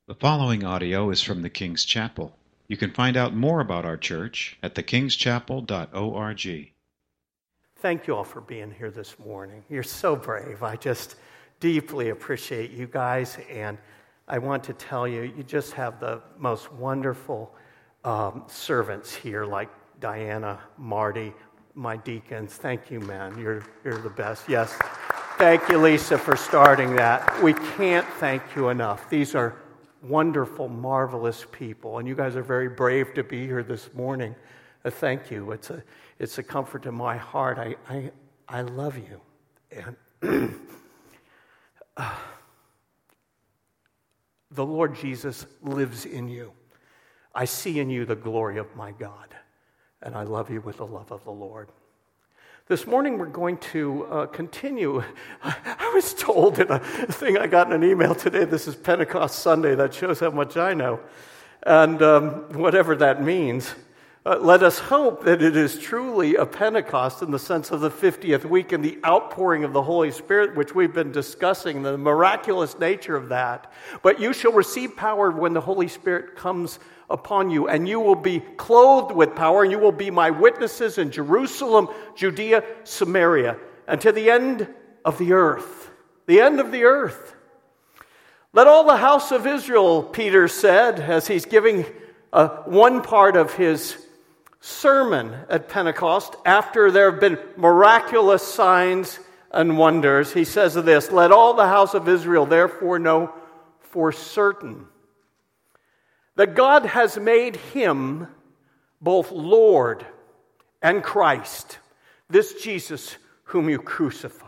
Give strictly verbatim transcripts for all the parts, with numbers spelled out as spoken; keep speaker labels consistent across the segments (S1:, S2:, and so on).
S1: The following audio is from the King's Chapel. You can find out more about our church at the kings chapel dot org.
S2: Thank you all for being here this morning. You're so brave. I just deeply appreciate you guys, and I want to tell you, you just have the most wonderful um, servants here, like Diana, Marty, my deacons. Thank you, man. You're, you're the best. Yes. Thank you, Lisa, for starting that. We can't thank you enough. These are wonderful, marvelous people, and you guys are very brave to be here this morning. Uh, thank you. It's a it's a comfort to my heart. I I, I love you, and uh, the Lord Jesus lives in you. I see in you the glory of my God, and I love you with the love of the Lord. This morning we're going to uh, continue. I was told in a thing I got in an email today, this is Pentecost Sunday. That shows how much I know. And um, whatever that means, uh, let us hope that it is truly a Pentecost in the sense of the fiftieth week and the outpouring of the Holy Spirit, which we've been discussing, the miraculous nature of that. But you shall receive power when the Holy Spirit comes upon you, and you will be clothed with power, and you will be my witnesses in Jerusalem, Judea, Samaria, and to the end of the earth. The end of the earth. Let all the house of Israel, Peter said, as he's giving uh, one part of his sermon at Pentecost, after there have been miraculous signs and wonders, he says this, let all the house of Israel therefore know for certain that God has made him both Lord and Christ, this Jesus whom you crucified.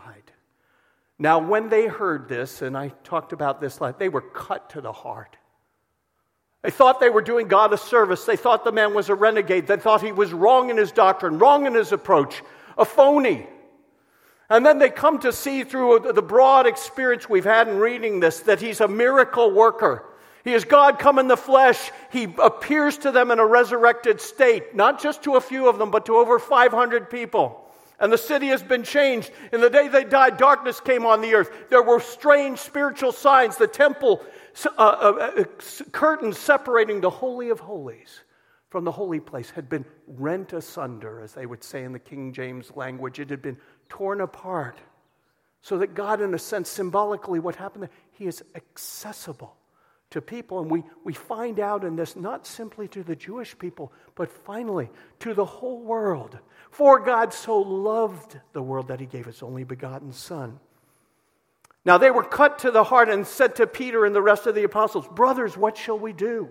S2: Now, when they heard this, and I talked about this, like they were cut to the heart. They thought they were doing God a service. They thought the man was a renegade. They thought he was wrong in his doctrine, wrong in his approach, a phony. And then they come to see through the broad experience we've had in reading this that he's a miracle worker. He is God come in the flesh. He appears to them in a resurrected state, not just to a few of them, but to over five hundred people. And the city has been changed. In the day they died, darkness came on the earth. There were strange spiritual signs. The temple uh, uh, uh, curtains separating the Holy of Holies from the holy place had been rent asunder, as they would say in the King James language. It had been torn apart. So that God, in a sense, symbolically, what happened there, he is accessible to people, and we, we find out in this not simply to the Jewish people, but finally to the whole world. For God so loved the world that he gave his only begotten Son. Now they were cut to the heart and said to Peter and the rest of the apostles, brothers, what shall we do?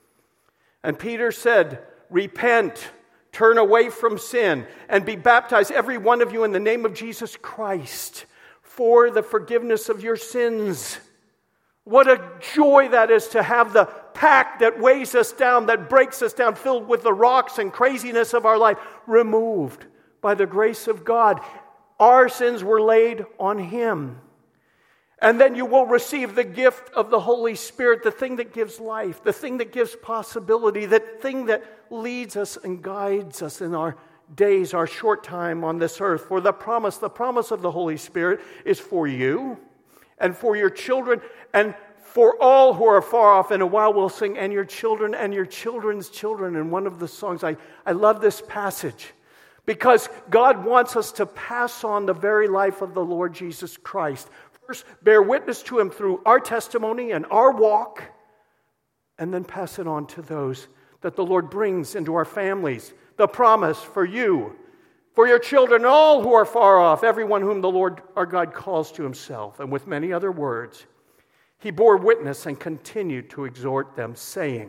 S2: And Peter said, repent, turn away from sin, and be baptized, every one of you, in the name of Jesus Christ, for the forgiveness of your sins. What a joy that is to have the pack that weighs us down, that breaks us down, filled with the rocks and craziness of our life, removed by the grace of God. Our sins were laid on him. And then you will receive the gift of the Holy Spirit, the thing that gives life, the thing that gives possibility, the thing that leads us and guides us in our days, our short time on this earth. For the promise, the promise of the Holy Spirit is for you, and for your children, and for all who are far off. In a while we'll sing, and your children, and your children's children, in one of the songs. I, I love this passage, because God wants us to pass on the very life of the Lord Jesus Christ. First, bear witness to him through our testimony and our walk, and then pass it on to those that the Lord brings into our families. The promise for you, for your children, all who are far off, everyone whom the Lord our God calls to himself. And with many other words, he bore witness and continued to exhort them, saying,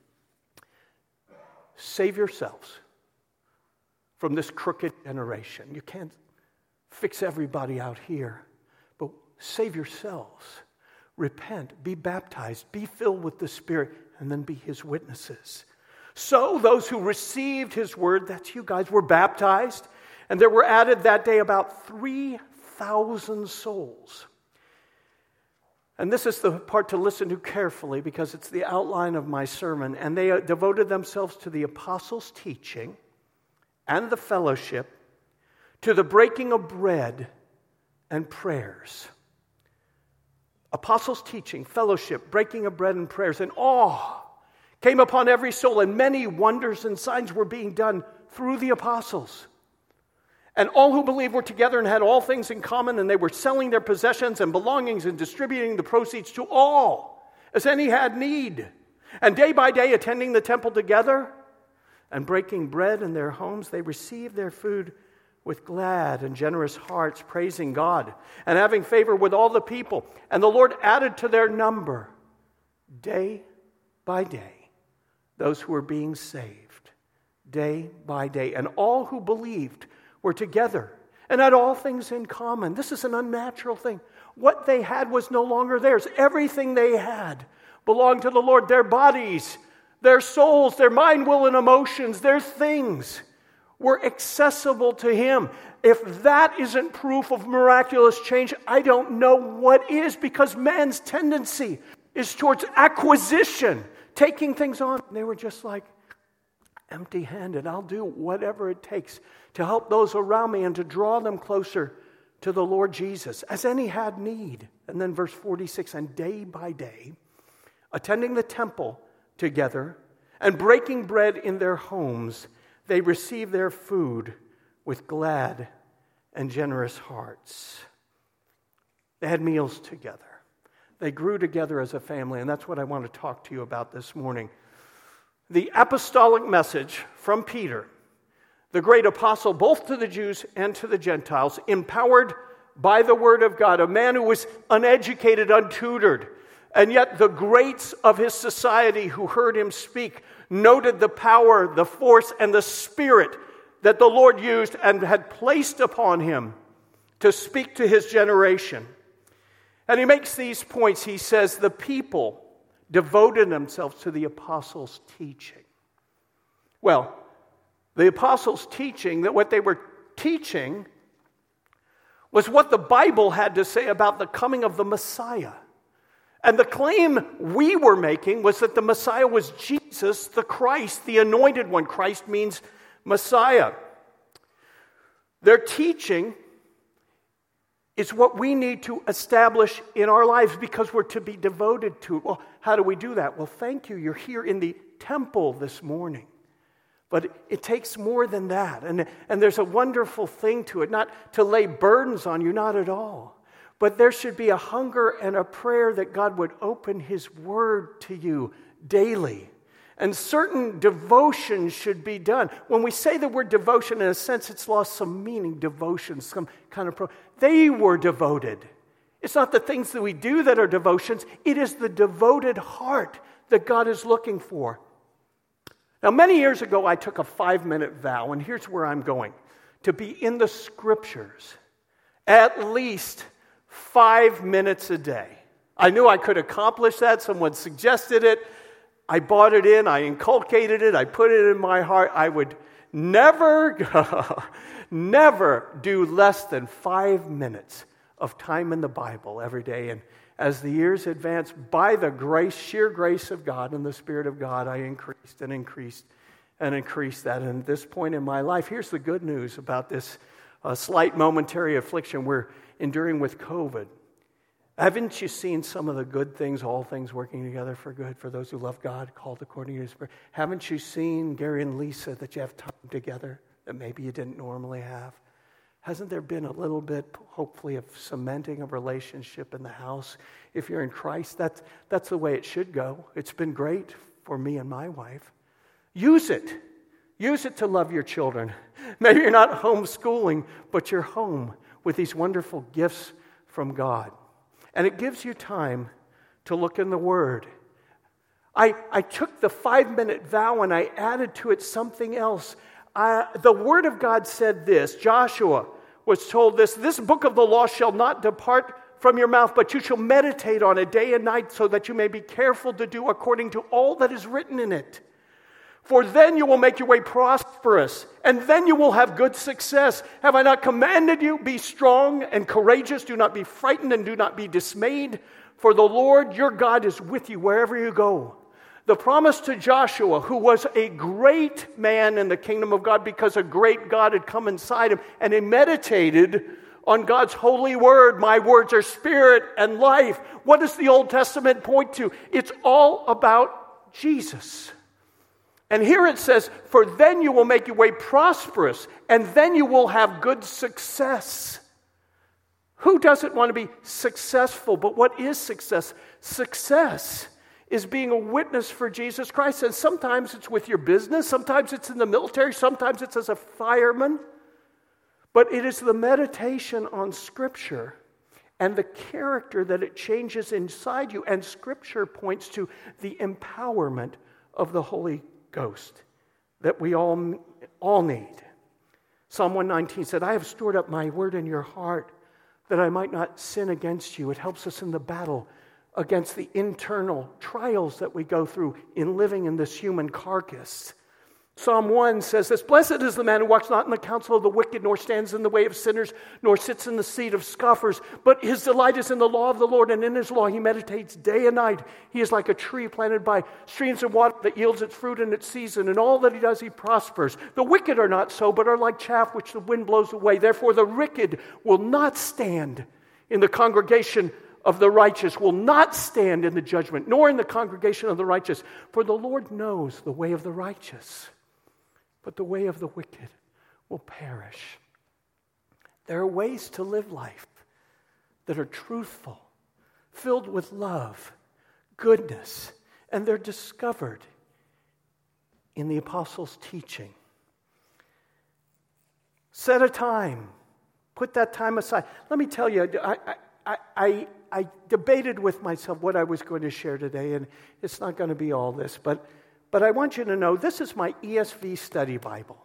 S2: save yourselves from this crooked generation. You can't fix everybody out here, but save yourselves. Repent, be baptized, be filled with the Spirit, and then be his witnesses. So those who received his word, that's you guys, were baptized. And there were added that day about three thousand souls. And this is the part to listen to carefully, because it's the outline of my sermon. And they devoted themselves to the apostles' teaching and the fellowship, to the breaking of bread and prayers. apostles' teaching, fellowship, breaking of bread and prayers, and awe came upon every soul, and many wonders and signs were being done through the apostles. And all who believed were together and had all things in common, and they were selling their possessions and belongings and distributing the proceeds to all, as any had need. And day by day, attending the temple together and breaking bread in their homes, they received their food with glad and generous hearts, praising God and having favor with all the people. And the Lord added to their number, day by day, those who were being saved, day by day. And all who believed were together and had all things in common. This is an unnatural thing. What they had was no longer theirs. Everything they had belonged to the Lord. Their bodies, their souls, their mind, will, and emotions, their things were accessible to Him. If that isn't proof of miraculous change, I don't know what is, because man's tendency is towards acquisition, taking things on. They were just like empty-handed. I'll do whatever it takes to help those around me and to draw them closer to the Lord Jesus, as any had need. And then verse forty-six, and day by day, attending the temple together and breaking bread in their homes, they received their food with glad and generous hearts. They had meals together. They grew together as a family, and that's what I want to talk to you about this morning. The apostolic message from Peter, the great apostle, both to the Jews and to the Gentiles, empowered by the Word of God, a man who was uneducated, untutored, and yet the greats of his society who heard him speak noted the power, the force, and the spirit that the Lord used and had placed upon him to speak to his generation. And he makes these points. He says, the people devoted themselves to the apostles' teaching. Well, the apostles' teaching, that what they were teaching was what the Bible had to say about the coming of the Messiah. And the claim we were making was that the Messiah was Jesus, the Christ, the anointed one. Christ means Messiah. Their teaching is what we need to establish in our lives because we're to be devoted to it. Well, how do we do that? Well, thank you. You're here in the temple this morning. But it, it takes more than that. And, and there's a wonderful thing to it, not to lay burdens on you, not at all. But there should be a hunger and a prayer that God would open His Word to you daily. And certain devotion should be done. When we say the word devotion, in a sense, it's lost some meaning. Devotion, some kind of pro. They were devoted. It's not the things that we do that are devotions. It is the devoted heart that God is looking for. Now, many years ago, I took a five-minute vow, and here's where I'm going. To be in the Scriptures at least five minutes a day. I knew I could accomplish that. Someone suggested it. I bought it in. I inculcated it. I put it in my heart. I would never, never do less than five minutes of time in the Bible every day. And as the years advanced, by the grace, sheer grace of God and the Spirit of God, I increased and increased and increased that. And at this point in my life, here's the good news about this uh, slight momentary affliction we're enduring with COVID. Haven't you seen some of the good things, all things working together for good for those who love God, called according to His Spirit? Haven't you seen, Gary and Lisa, that you have time together that maybe you didn't normally have? Hasn't there been a little bit, hopefully, of cementing of relationship in the house? If you're in Christ, that's, that's the way it should go. It's been great for me and my wife. Use it. Use it to love your children. Maybe you're not homeschooling, but you're home with these wonderful gifts from God. And it gives you time to look in the Word. I, I took the five-minute vow and I added to it something else. I, the Word of God said this. Joshua was told this, this book of the law shall not depart from your mouth, but you shall meditate on it day and night so that you may be careful to do according to all that is written in it. For then you will make your way prosperous, and then you will have good success. Have I not commanded you? Be strong and courageous. Do not be frightened and do not be dismayed. For the Lord your God is with you wherever you go. The promise to Joshua, who was a great man in the kingdom of God because a great God had come inside him, and he meditated on God's holy word. My words are spirit and life. What does the Old Testament point to? It's all about Jesus. And here it says, for then you will make your way prosperous, and then you will have good success. Who doesn't want to be successful? But what is success? Success is being a witness for Jesus Christ. And sometimes it's with your business, sometimes it's in the military, sometimes it's as a fireman. But it is the meditation on Scripture and the character that it changes inside you. And Scripture points to the empowerment of the Holy Ghost that we all, all need. Psalm one nineteen said, I have stored up my word in your heart that I might not sin against you. It helps us in the battle against the internal trials that we go through in living in this human carcass. Psalm one says this, blessed is the man who walks not in the counsel of the wicked, nor stands in the way of sinners, nor sits in the seat of scoffers, but his delight is in the law of the Lord, and in his law he meditates day and night. He is like a tree planted by streams of water that yields its fruit in its season, and all that he does he prospers. The wicked are not so, but are like chaff which the wind blows away. Therefore the wicked will not stand in the congregation of the righteous, will not stand in the judgment, nor in the congregation of the righteous. For the Lord knows the way of the righteous, but the way of the wicked will perish. There are ways to live life that are truthful, filled with love, goodness, and they're discovered in the apostles' teaching. Set a time. Put that time aside. Let me tell you, I, I, I, I debated with myself what I was going to share today, and it's not going to be all this, but But I want you to know, this is my E S V study Bible.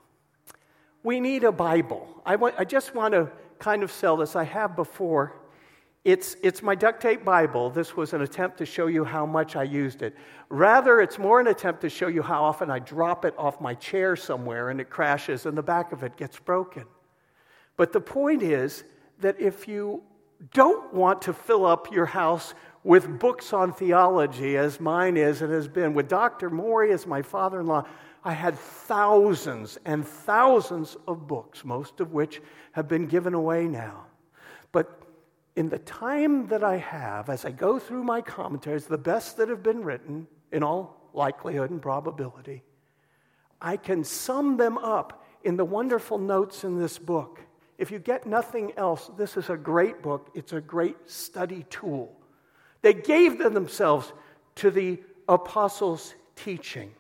S2: We need a Bible. I, want, I just want to kind of sell this. I have before. It's, it's my duct tape Bible. This was an attempt to show you how much I used it. Rather, it's more an attempt to show you how often I drop it off my chair somewhere and it crashes and the back of it gets broken. But the point is that if you don't want to fill up your house with books on theology, as mine is and has been, with Doctor Morey as my father-in-law, I had thousands and thousands of books, most of which have been given away now. But in the time that I have, as I go through my commentaries, the best that have been written, in all likelihood and probability, I can sum them up in the wonderful notes in this book. If you get nothing else, this is a great book. It's a great study tool. They gave themselves to the apostles' teaching.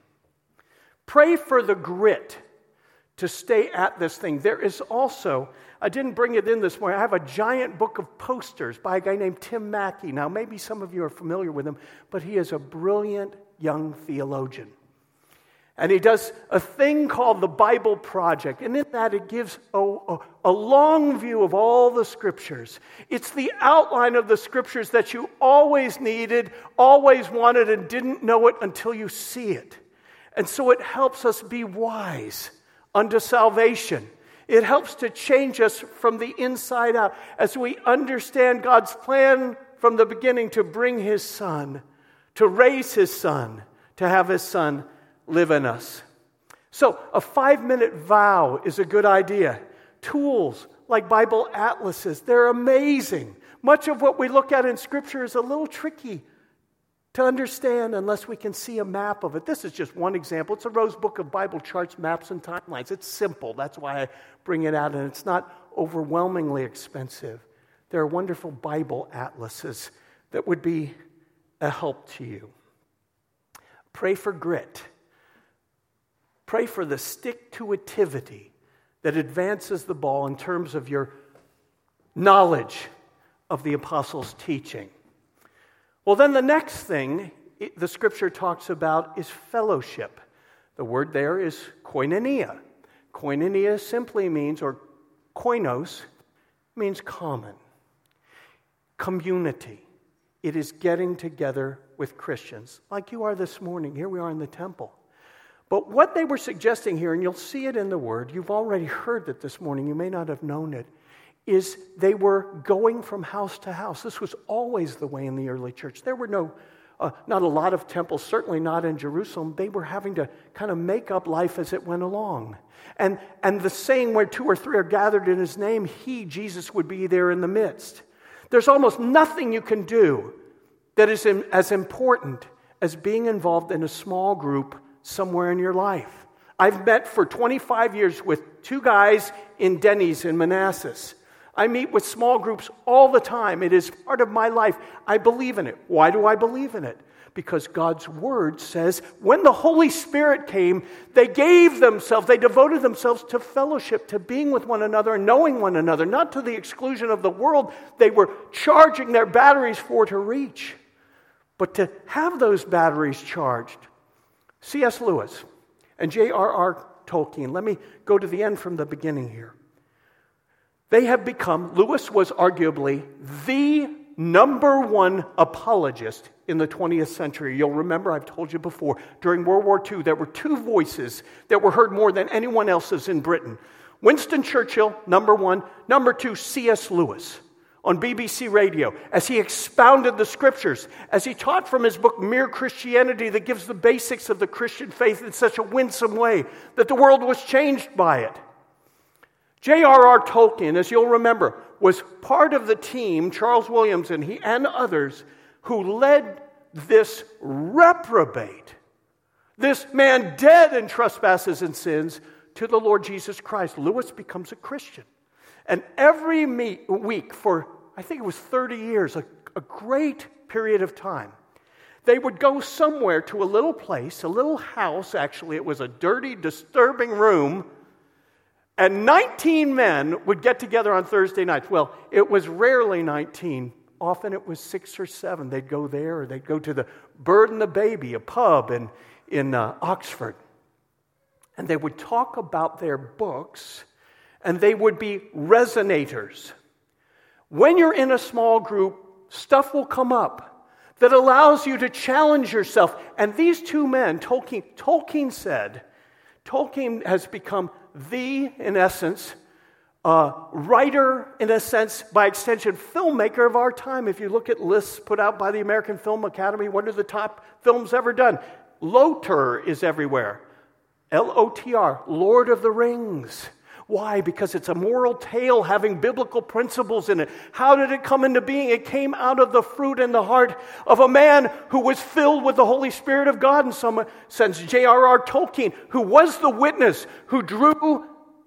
S2: Pray for the grit to stay at this thing. There is also, I didn't bring it in this morning, I have a giant book of posters by a guy named Tim Mackey. Now, maybe some of you are familiar with him, but he is a brilliant young theologian. And he does a thing called the Bible Project. And in that, it gives a, a, a long view of all the Scriptures. It's the outline of the Scriptures that you always needed, always wanted, and didn't know it until you see it. And so it helps us be wise unto salvation. It helps to change us from the inside out as we understand God's plan from the beginning to bring His Son, to raise His Son, to have His Son live in us. So a five-minute vow is a good idea. Tools like Bible atlases, they're amazing. Much of what we look at in Scripture is a little tricky to understand unless we can see a map of it. This is just one example. It's a Rose Book of Bible charts, maps, and timelines. It's simple. That's why I bring it out, and it's not overwhelmingly expensive. There are wonderful Bible atlases that would be a help to you. Pray for grit. Pray for the stick-to-itivity that advances the ball in terms of your knowledge of the apostles' teaching. Well, then the next thing it, the Scripture talks about is fellowship. The word there is koinonia. Koinonia simply means, or koinos, means common. Community. It is getting together with Christians, like you are this morning. Here we are in the temple. But what they were suggesting here, and you'll see it in the Word, you've already heard it this morning, you may not have known it, is they were going from house to house. This was always the way in the early church. There were no uh, not a lot of temples, certainly not in Jerusalem. They were having to kind of make up life as it went along. And, and the saying, where two or three are gathered in his name, he, Jesus, would be there in the midst. There's almost nothing you can do that is in, as important as being involved in a small group somewhere in your life. I've met for twenty-five years with two guys in Denny's in Manassas. I meet with small groups all the time. It is part of my life. I believe in it. Why do I believe in it? Because God's Word says when the Holy Spirit came, they gave themselves, they devoted themselves to fellowship, to being with one another and knowing one another, not to the exclusion of the world they were charging their batteries for to reach, but to have those batteries charged. C S Lewis and J R R Tolkien, let me go to the end from the beginning here. They have become, Lewis was arguably the number one apologist in the twentieth century. You'll remember, I've told you before, during World War Two, there were two voices that were heard more than anyone else's in Britain. Winston Churchill, number one. Number two, C S Lewis on B B C Radio, as he expounded the Scriptures, as he taught from his book, Mere Christianity, that gives the basics of the Christian faith in such a winsome way that the world was changed by it. J R R Tolkien, as you'll remember, was part of the team, Charles Williams and he and others, who led this reprobate, this man dead in trespasses and sins, to the Lord Jesus Christ. Lewis becomes a Christian. And every meet, week for, I think it was thirty years, a, a great period of time, they would go somewhere to a little place, a little house, actually. It was a dirty, disturbing room. And nineteen men would get together on Thursday nights. Well, it was rarely nineteen. Often it was six or seven. They'd go there, or they'd go to the Bird and the Baby, a pub in, in uh, Oxford. And they would talk about their books, and they would be resonators. When you're in a small group, stuff will come up that allows you to challenge yourself. And these two men, Tolkien, Tolkien said, Tolkien has become the, in essence, uh, writer, in a sense, by extension, filmmaker of our time. If you look at lists put out by the American Film Academy, what are the top films ever done? Loter is everywhere. L O T R, Lord of the Rings. Why? Because it's a moral tale having biblical principles in it. How did it come into being? It came out of the fruit and the heart of a man who was filled with the Holy Spirit of God in some sense. J R R Tolkien, who was the witness, who drew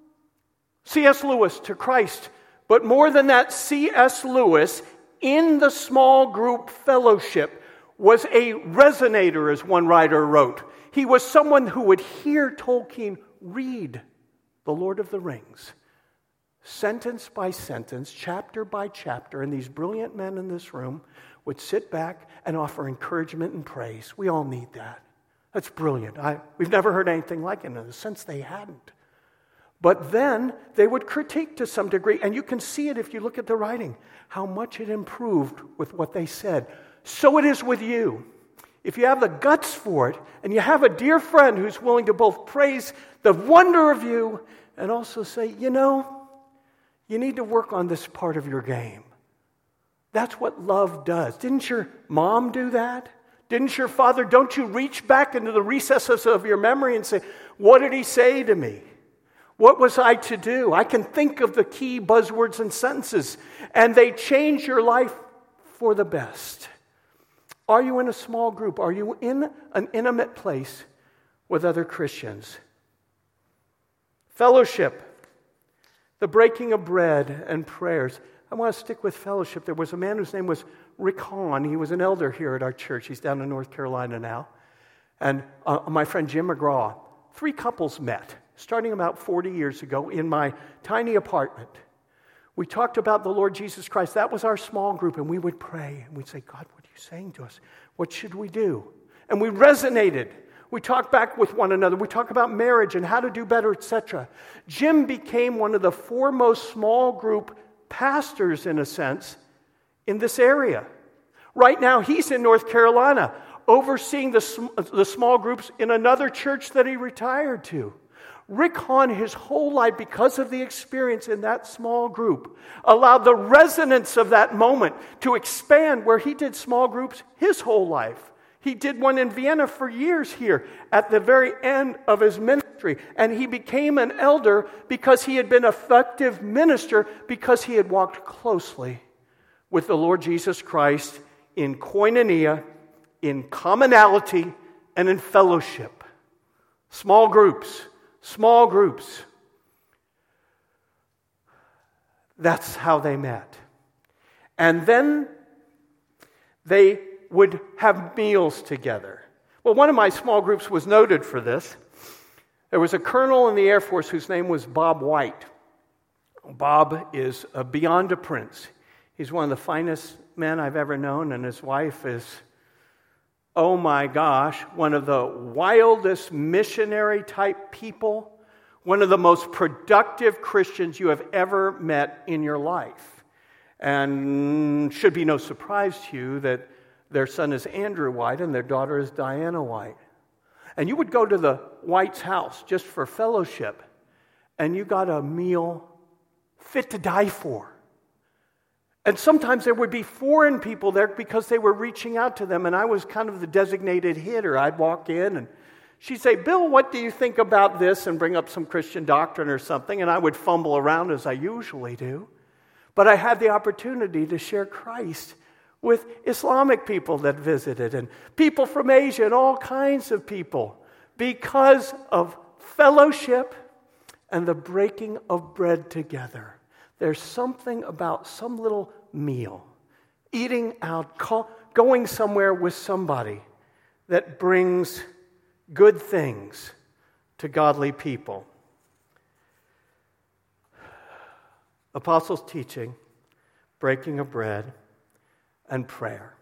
S2: C S Lewis to Christ. But more than that, C S Lewis, in the small group fellowship, was a resonator, as one writer wrote. He was someone who would hear Tolkien read The Lord of the Rings, sentence by sentence, chapter by chapter, and these brilliant men in this room would sit back and offer encouragement and praise. We all need that. That's brilliant. I, we've never heard anything like it in a sense they hadn't. But then they would critique to some degree, and you can see it if you look at the writing, how much it improved with what they said. So it is with you. If you have the guts for it, and you have a dear friend who's willing to both praise the wonder of you and also say, you know, you need to work on this part of your game. That's what love does. Didn't your mom do that? Didn't your father? Don't you reach back into the recesses of your memory and say, what did he say to me? What was I to do? I can think of the key buzzwords and sentences, and they change your life for the best. Are you in a small group? Are you in an intimate place with other Christians? Fellowship, the breaking of bread and prayers. I want to stick with fellowship. There was a man whose name was Rick Hahn. He was an elder here at our church. He's down in North Carolina now. And uh, my friend Jim McGraw, three couples met, starting about forty years ago in my tiny apartment. We talked about the Lord Jesus Christ. That was our small group, and we would pray. And we'd say, God, what are you saying to us? What should we do? And we resonated. We talked back with one another. We talked about marriage and how to do better, et cetera. Jim became one of the foremost small group pastors, in a sense, in this area. Right now, he's in North Carolina, overseeing the, the small groups in another church that he retired to. Rick Hahn, his whole life, because of the experience in that small group, allowed the resonance of that moment to expand where he did small groups his whole life. He did one in Vienna for years here at the very end of his ministry. And he became an elder because he had been an effective minister because he had walked closely with the Lord Jesus Christ in koinonia, in commonality, and in fellowship. Small groups, small groups. That's how they met. And then they would have meals together. Well, one of my small groups was noted for this. There was a colonel in the Air Force whose name was Bob White. Bob is uh, beyond a prince. He's one of the finest men I've ever known, and his wife is, oh my gosh, one of the wildest missionary-type people, one of the most productive Christians you have ever met in your life. And should be no surprise to you that their son is Andrew White and their daughter is Diana White. And you would go to the White's house just for fellowship, and you got a meal fit to die for. And sometimes there would be foreign people there because they were reaching out to them, and I was kind of the designated hitter. I'd walk in, and she'd say, Bill, what do you think about this? And bring up some Christian doctrine or something, and I would fumble around as I usually do. But I had the opportunity to share Christ with Islamic people that visited and people from Asia and all kinds of people because of fellowship and the breaking of bread together. There's something about some little meal, eating out, call, going somewhere with somebody that brings good things to godly people. Apostles' teaching, breaking of bread, and prayer.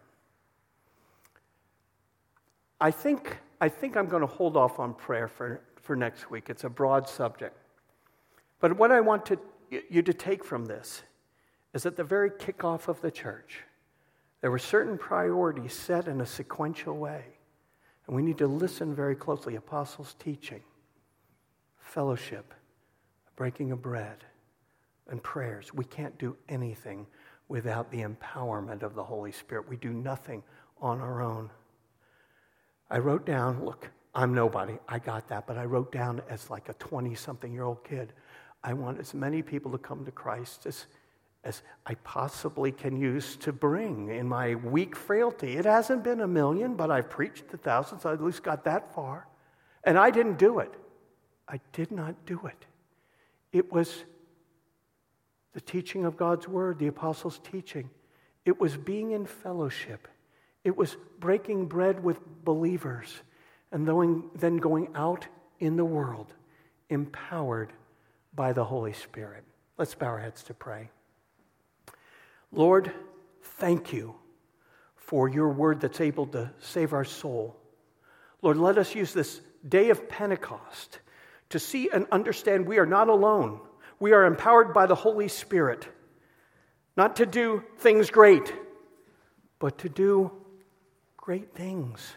S2: I think, I think I'm going to hold off on prayer for, for next week. It's a broad subject. But what I want to, you to take from this is at the very kickoff of the church, there were certain priorities set in a sequential way. And we need to listen very closely. Apostles' teaching, fellowship, breaking of bread, and prayers. We can't do anything without the empowerment of the Holy Spirit. We do nothing on our own. I wrote down, look, I'm nobody. I got that. But I wrote down as like a twenty-something-year-old kid, I want as many people to come to Christ as, as I possibly can use to bring in my weak frailty. It hasn't been a million, but I've preached to thousands. I at least got that far. And I didn't do it. I did not do it. It was the teaching of God's Word, the apostles' teaching. It was being in fellowship. It was breaking bread with believers and then going out in the world, empowered by the Holy Spirit. Let's bow our heads to pray. Lord, thank you for your word that's able to save our soul. Lord, let us use this day of Pentecost to see and understand we are not alone. We are empowered by the Holy Spirit, not to do things great, but to do great things.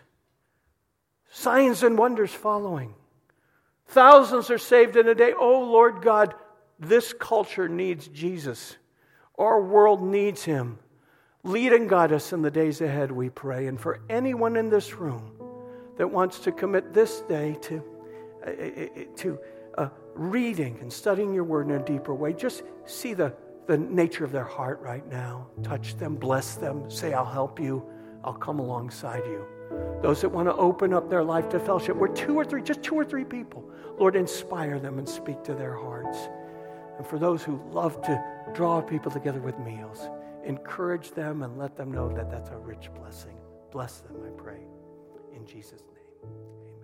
S2: Signs and wonders following. Thousands are saved in a day. Oh, Lord God, this culture needs Jesus. Our world needs him. Lead and guide us in the days ahead, we pray. And for anyone in this room that wants to commit this day to, uh, to uh, reading and studying your word in a deeper way, just see the, the nature of their heart right now. Touch them, bless them, say, I'll help you. I'll come alongside you. Those that want to open up their life to fellowship, we're two or three, just two or three people. Lord, inspire them and speak to their hearts. And for those who love to draw people together with meals, encourage them and let them know that that's a rich blessing. Bless them, I pray. In Jesus' name, amen.